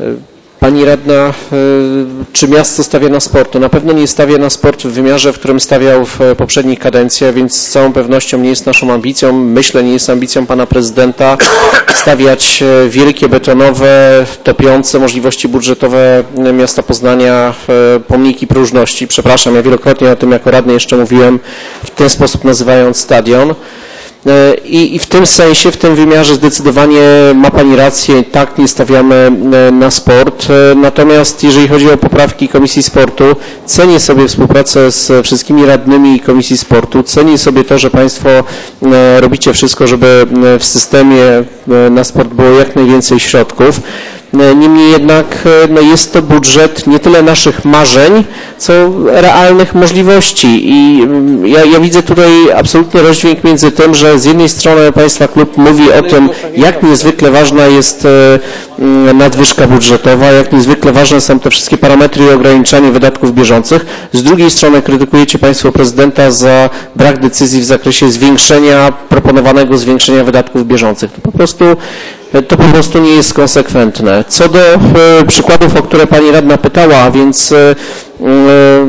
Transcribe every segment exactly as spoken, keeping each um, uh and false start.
Pani radna, czy miasto stawia na sport? To na pewno nie stawia na sport w wymiarze, w którym stawiał w poprzednich kadencjach, więc z całą pewnością nie jest naszą ambicją, myślę, nie jest ambicją pana prezydenta stawiać wielkie, betonowe, topiące możliwości budżetowe miasta Poznania pomniki próżności. Przepraszam, ja wielokrotnie o tym jako radny jeszcze mówiłem, w ten sposób nazywając stadion. I, I w tym sensie, w tym wymiarze zdecydowanie ma Pani rację, tak nie stawiamy na sport. Natomiast jeżeli chodzi o poprawki Komisji Sportu, cenię sobie współpracę z wszystkimi radnymi Komisji Sportu, cenię sobie to, że Państwo robicie wszystko, żeby w systemie na sport było jak najwięcej środków. Niemniej jednak no jest to budżet nie tyle naszych marzeń, co realnych możliwości i ja, ja widzę tutaj absolutny rozdźwięk między tym, że z jednej strony Państwa klub mówi o tym, jak niezwykle ważna jest nadwyżka budżetowa, jak niezwykle ważne są te wszystkie parametry i ograniczanie wydatków bieżących. Z drugiej strony krytykujecie Państwo prezydenta za brak decyzji w zakresie zwiększenia, proponowanego zwiększenia wydatków bieżących. To po prostu To po prostu nie jest konsekwentne. Co do e, przykładów, o które Pani radna pytała, a więc e, e,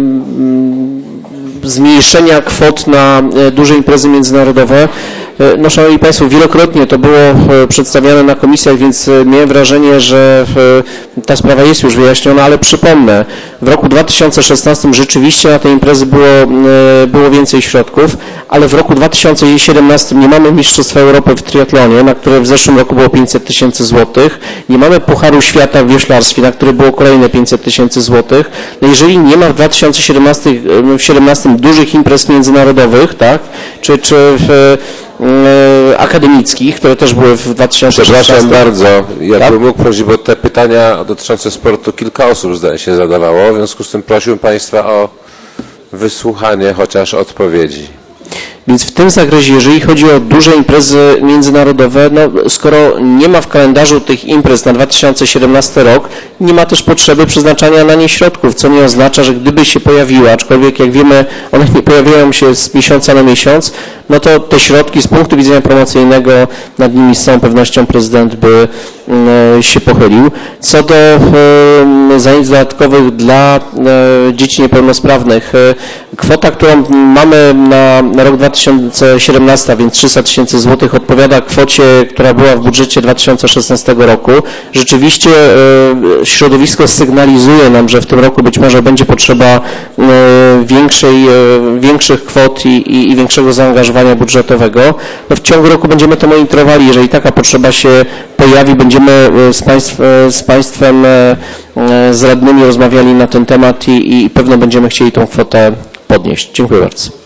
zmniejszenia kwot na e, duże imprezy międzynarodowe, e, no szanowni Państwo, wielokrotnie to było e, przedstawiane na komisjach, więc e, miałem wrażenie, że e, ta sprawa jest już wyjaśniona, ale przypomnę, w roku dwa tysiące szesnastym rzeczywiście na te imprezy było, e, było więcej środków, ale w roku dwa tysiące siedemnastym nie mamy Mistrzostwa Europy w triatlonie, na które w zeszłym roku było pięćset tysięcy złotych. Nie mamy Pucharu Świata w wioślarstwie, na które było kolejne pięćset tysięcy złotych. No jeżeli nie ma w dwa tysiące siedemnastym dużych imprez międzynarodowych, tak, czy, czy w, e, akademickich, które też były w dwa tysiące szesnastym. Przepraszam bardzo, jakbym tak? mógł prosić, bo te pytania dotyczące sportu kilka osób zdaje się zadawało, w związku z tym prosiłbym Państwa o wysłuchanie chociaż odpowiedzi. Więc w tym zakresie, jeżeli chodzi o duże imprezy międzynarodowe, no skoro nie ma w kalendarzu tych imprez na dwa tysiące siedemnasty rok, nie ma też potrzeby przeznaczania na nie środków, co nie oznacza, że gdyby się pojawiły, aczkolwiek jak wiemy, one nie pojawiają się z miesiąca na miesiąc, no to te środki z punktu widzenia promocyjnego nad nimi z całą pewnością prezydent by się pochylił. Co do zajęć dodatkowych dla dzieci niepełnosprawnych, kwota, którą mamy na, na rok dwa tysiące siedemnasty, a więc trzysta tysięcy złotych, odpowiada kwocie, która była w budżecie dwa tysiące szesnastego roku. Rzeczywiście środowisko sygnalizuje nam, że w tym roku być może będzie potrzeba większej, większych kwot i, i, i większego zaangażowania budżetowego. No w ciągu roku będziemy to monitorowali. Jeżeli taka potrzeba się pojawi, będziemy z, państw, z Państwem, z radnymi rozmawiali na ten temat i, i pewno będziemy chcieli tą kwotę podnieść. Dziękuję bardzo.